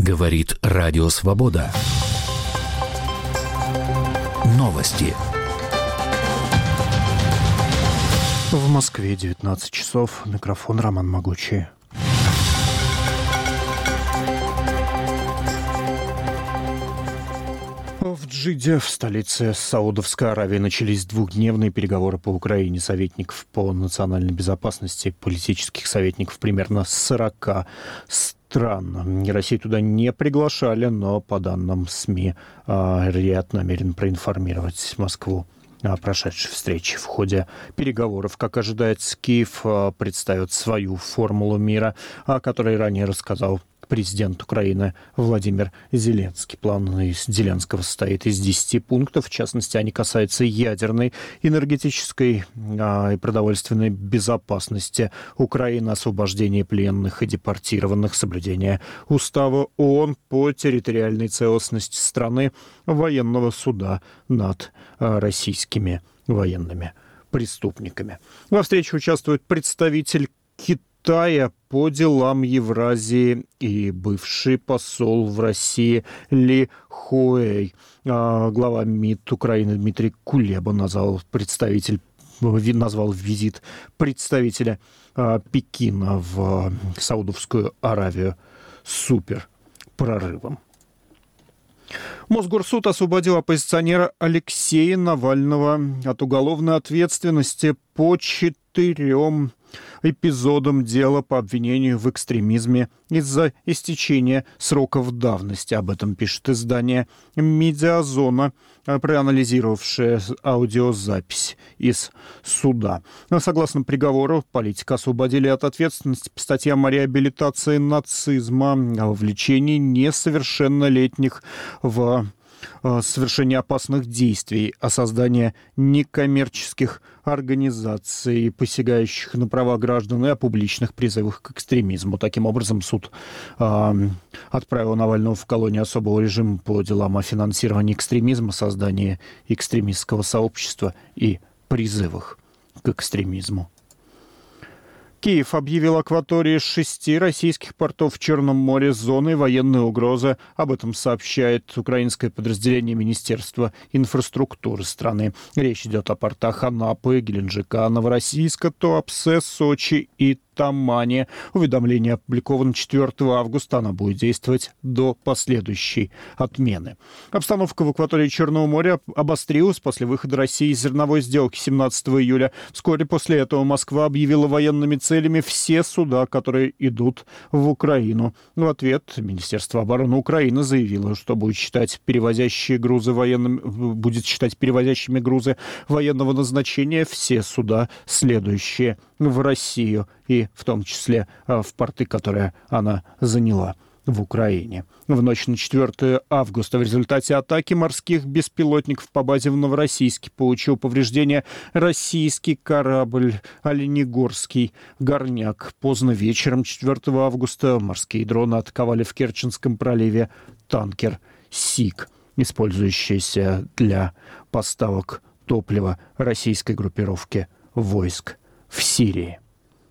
Говорит Радио Свобода. Новости. В Москве 19 часов. Микрофон Роман Могучий. В Джидде, в столице Саудовской Аравии, начались двухдневные переговоры по Украине. Советников по национальной безопасности, политических советников примерно 40 стран. Россию туда не приглашали, но, по данным СМИ, Риад намерен проинформировать Москву о прошедшей встрече. В ходе переговоров, как ожидается, Киев представит свою формулу мира, о которой ранее рассказал президент Украины Владимир Зеленский. План Зеленского состоит из 10 пунктов. В частности, они касаются ядерной, энергетической и продовольственной безопасности Украины, освобождения пленных и депортированных, соблюдения устава ООН по территориальной целостности страны, военного суда над российскими военными преступниками. Во встрече участвует представитель Китая по делам Евразии и бывший посол в России Ли Хуэй. Глава МИД Украины Дмитрий Кулеба назвал визит представителя Пекина в Саудовскую Аравию суперпрорывом. Мосгорсуд освободил оппозиционера Алексея Навального от уголовной ответственности по 4 эпизодам дела по обвинению в экстремизме из-за истечения сроков давности. Об этом пишет издание «Медиазона», проанализировавшее аудиозапись из суда. Согласно приговору, политика освободили от ответственности по статьям о реабилитации нацизма, о вовлечении несовершеннолетних в совершение опасных действий, о создании некоммерческих организаций, посягающих на права граждан, и о публичных призывах к экстремизму. Таким образом, суд отправил Навального в колонию особого режима по делам о финансировании экстремизма, создании экстремистского сообщества и призывах к экстремизму. Киев объявил акватории 6 российских портов в Черном море зоной военной угрозы. Об этом сообщает украинское подразделение Министерства инфраструктуры страны. Речь идет о портах Анапы, Геленджика, Новороссийска, Туапсе, Сочи и Тамане. Уведомление опубликовано 4 августа. Оно будет действовать до последующей отмены. Обстановка в акватории Черного моря обострилась после выхода России из зерновой сделки 17 июля. Вскоре после этого Москва объявила военными целями все суда, которые идут в Украину. В ответ Министерство обороны Украины заявило, что будет считать перевозящими грузы военного назначения все суда, следующие в Россию, и в том числе в порты, которые она заняла в Украине. В ночь на 4 августа в результате атаки морских беспилотников по базе в Новороссийске получил повреждения российский корабль «Оленегорский горняк». Поздно вечером 4 августа морские дроны атаковали в Керченском проливе танкер «Сик», использующийся для поставок топлива российской группировки войск в Сирии.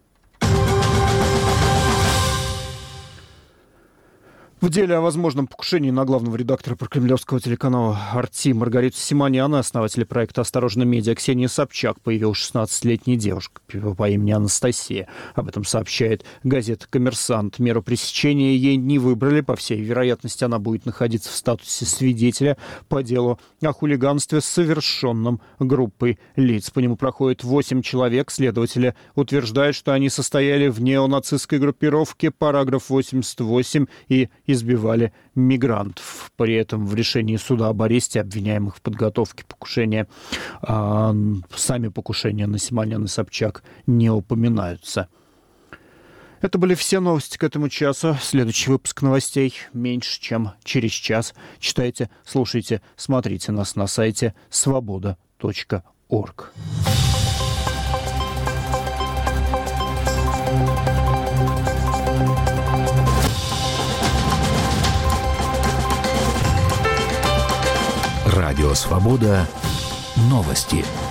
В деле о возможном покушении на главного редактора прокремлевского телеканала «Арти» Маргариту Симонян и основателя проекта «Осторожно, медиа» Ксении Собчак появилась 16-летняя девушка по имени Анастасия. Об этом сообщает газета «Коммерсант». Меру пресечения ей не выбрали. По всей вероятности, она будет находиться в статусе свидетеля по делу о хулиганстве, совершенном группой лиц. По нему проходит 8 человек. Следователи утверждают, что они состояли в неонацистской группировке параграф 88 и избивали мигрантов. При этом в решении суда об аресте обвиняемых в подготовке покушения сами покушения на Симонян и Собчак не упоминаются. Это были все новости к этому часу. Следующий выпуск новостей меньше, чем через час. Читайте, слушайте, смотрите нас на сайте svoboda.org. Радио Свобода. Новости.